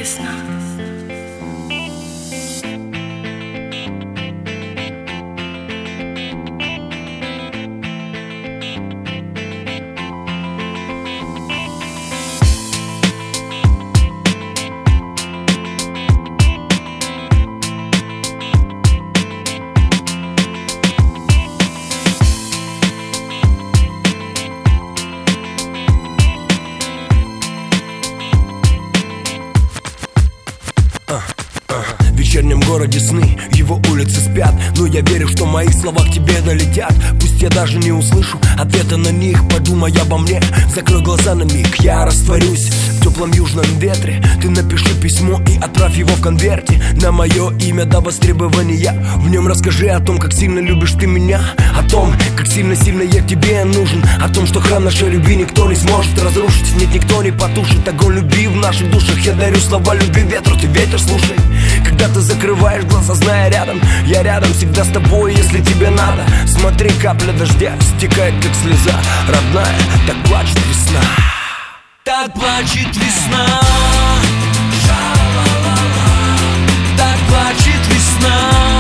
весна. В вечернем городе сны, его улицы спят, но я верю, что мои слова к тебе долетят. Пусть я даже не услышу ответа на них, подумай обо мне, закрой глаза на миг. Я растворюсь в теплом южном ветре. Ты напиши письмо и отправь его в конверте на мое имя до востребования. В нем расскажи о том, как сильно любишь ты меня, о том, как сильно-сильно я тебе нужен, о том, что храм нашей любви никто не сможет разрушить. Нет, никто не потушит огонь любви в наших душах. Я дарю слова любви ветру, ты ветер слушай. Когда ты закрываешь глаза, зная рядом, я рядом всегда с тобой, если тебе надо. Смотри, капля дождя стекает, как слеза. Родная, так плачет весна. Так плачет весна. Так плачет весна.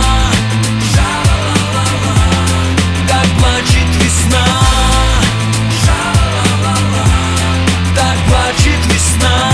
Так плачет весна. Так плачет весна.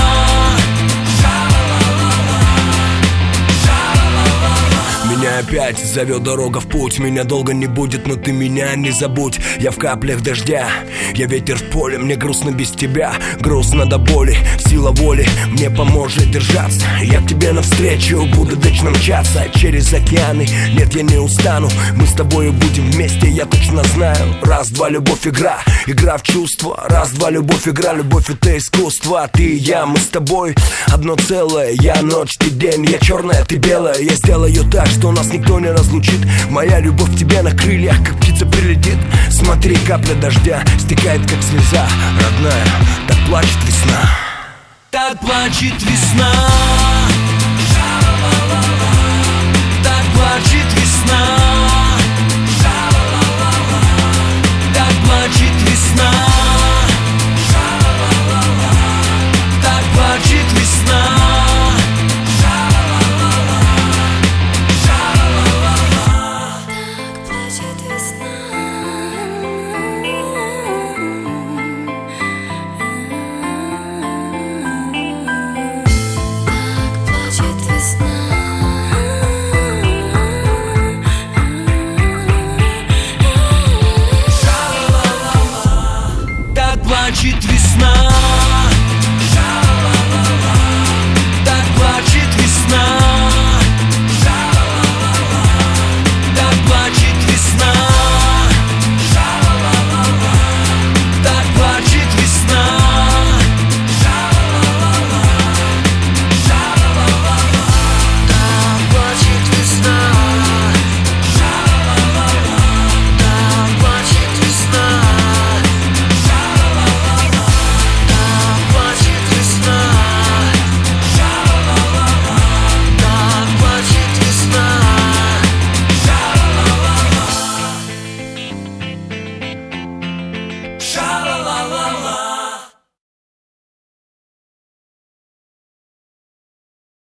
Меня опять зовет дорога в путь. Меня долго не будет, но ты меня не забудь. Я в каплях дождя, я ветер в поле. Мне грустно без тебя, грустно до боли. Сила воли мне поможет держаться. Я к тебе навстречу буду вечно мчаться через океаны. Нет, я не устану, мы с тобою будем вместе, я точно знаю. Раз-два, любовь, игра, игра в чувства. Раз-два, любовь, игра, любовь — это искусство. Ты и я, мы с тобой одно целое. Я ночь, ты день, я черная, ты белая. Я сделаю так, что нас никто не разлучит. Моя любовь к тебе на крыльях, как птица прилетит. Смотри, капля дождя стекает, как слеза. Родная, так плачет весна. Так плачет весна. Так плачет весна.